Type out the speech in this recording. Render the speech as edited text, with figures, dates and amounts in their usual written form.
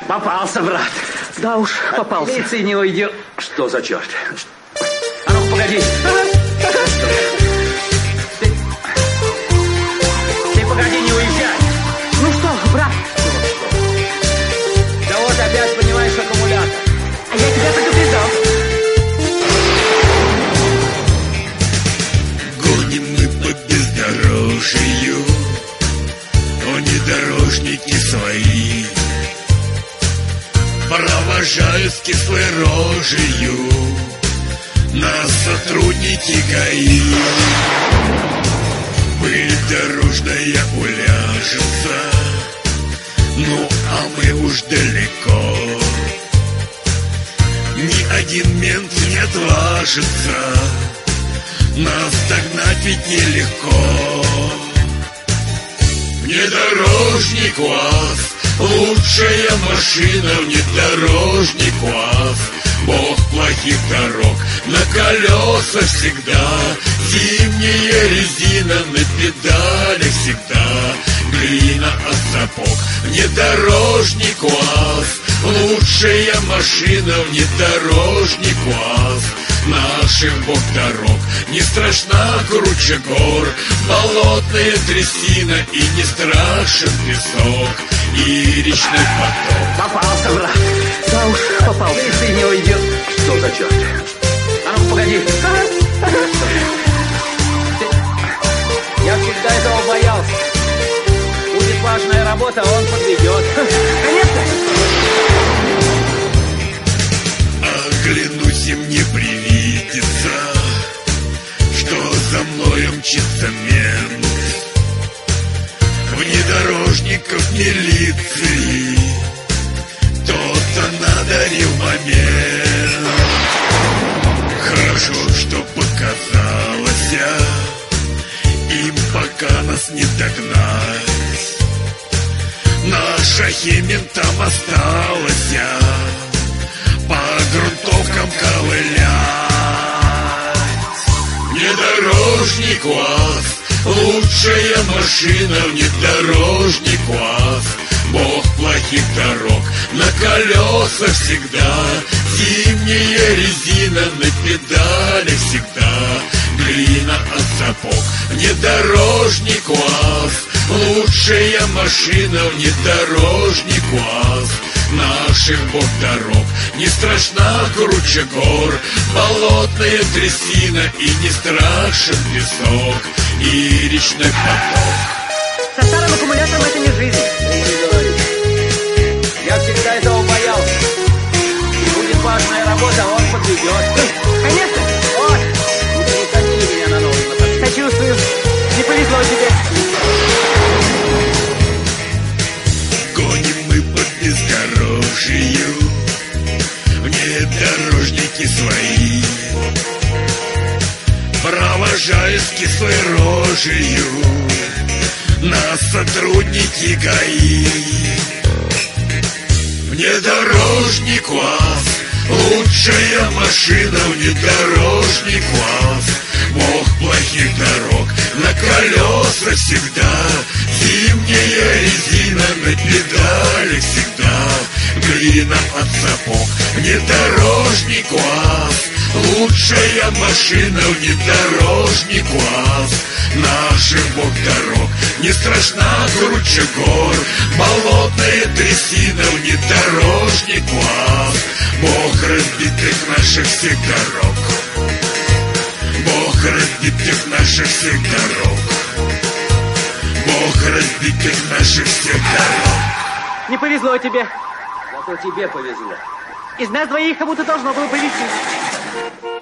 Попался, брат. Да уж, попался. Лицей не уйдет. Что за черт? А ну, погоди. Ты погоди, не уезжай. Ну что, брат? Да вот опять, понимаешь, аккумулятор. А я тебя предупреждал. Гоним мы по бездорожью, внедорожники свои провожают с кислой рожею нас сотрудники ГАИ. Пыль дорожная уляжется, ну а мы уж далеко. Ни один мент не отважится нас догнать, ведь нелегко. Внедорожник УАЗ, лучшая машина, внедорожник УАЗ. Бог плохих дорог, на колеса всегда зимняя резина, на педалях всегда глина от сапог. Внедорожник УАЗ, лучшая машина, внедорожник УАЗ. Наших бог дорог не страшна круче гор, болотная трясина и не страшен песок и речной поток. Попался, брат. Да уж, попался. Лицей не уйдет. Что за черт? А ну, погоди. Я всегда этого боялся. Будет важная работа, а он подведет. Конечно. Оглянусь, и мне привидится, что за мною мчится мент. Внедорожников милиции кто-то надарил момент. Хорошо, что показалось, им пока нас не догнать. Наша химия там осталась, по грунтовкам ковылять. Внедорожник УАЗ, лучшая машина, внедорожник УАЗ. Бог плохих дорог, на колесах всегда зимняя резина, на педалях всегда глина от сапог. Внедорожник УАЗ, лучшая машина, внедорожник УАЗ. Наших бог дорог не страшна круче гор, болотная трясина и не страшен песок и речной поток. Со старым аккумулятором это не жизнь. Я всегда этого боялся. Будет важная работа, а он подведет. Конечно. Ой, не катили меня на новый мотоцикл. Сочувствую. Не повезло тебе. Гоним мы по бездорожью, внедорожники свои провожают с кислой рожею нас сотрудники ГАИ. Внедорожник УАЗ, лучшая машина, внедорожник УАЗ. Бог плохих дорог, на колесах всегда зимняя резина, на педалях всегда глина от сапог. Внедорожник УАЗ, лучшая машина, внедорожник УАЗ. Наших бог дорог не страшна круче гор, болотная трясина, внедорожник УАЗ. Бог разбитых наших всех дорог, Бог разбитых наших всех дорог, Бог разбитых наших всех дорог. Не повезло тебе. Зато тебе повезло. Из нас двоих кому-то должно было повезти.